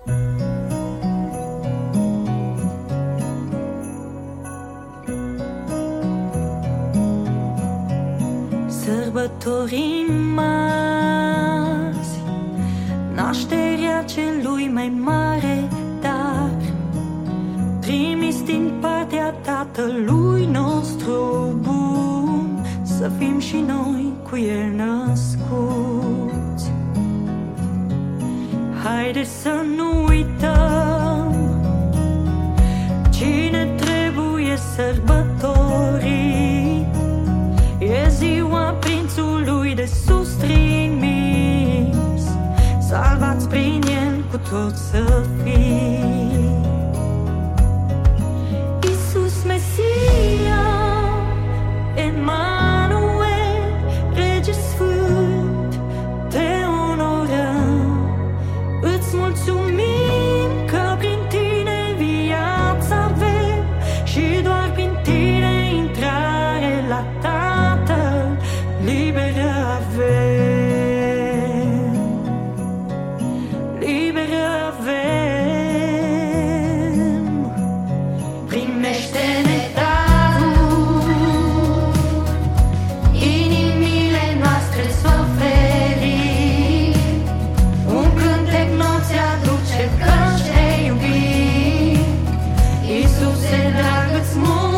Sărbătorim azi nașterea celui mai mare dar, trimis din partea Tatălui nostru bun, să fim și noi cu El născuți. Haideți să nu uităm cine trebuie sărbătorit. E ziua prințului de sus trimis, salvați prin El cu toți să fii. Iisus Mesia, Emanuel, Rege Sfânt, te onorăm, îți mulțumim că prin Tine viața avem și doar prin Tine intrare la Tatăl liberă avem, liberă avem. Primește-ne darul, inimile noastre-ți oferim, un cântec nou-ți aduce că-și te iubim. Iisuse drag, îți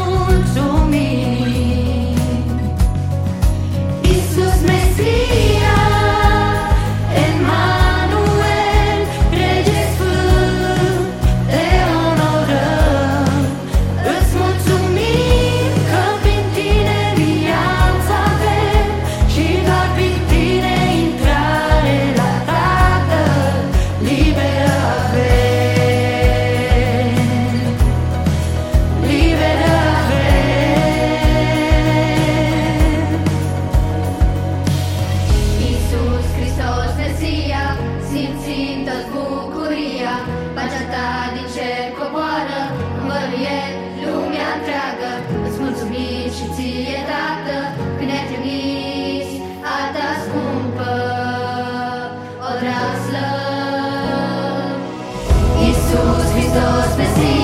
mulțumim. Iisus Mesia, Emanuel, Rege Sfânt, te onorăm, îți mulțumim că prin Tine viața avem și doar prin Tine intrare la Tatăl liberă avem, liberă avem. Iisus Hristos Mesia, simțim toți bucuria, pacea Ta din cer coboară, învăluie lumea întreagă. Îți mulțumim și Ție, Tată, când ne-ai trimis a Ta scumpă odraslă. Iisus Hristos Mesia,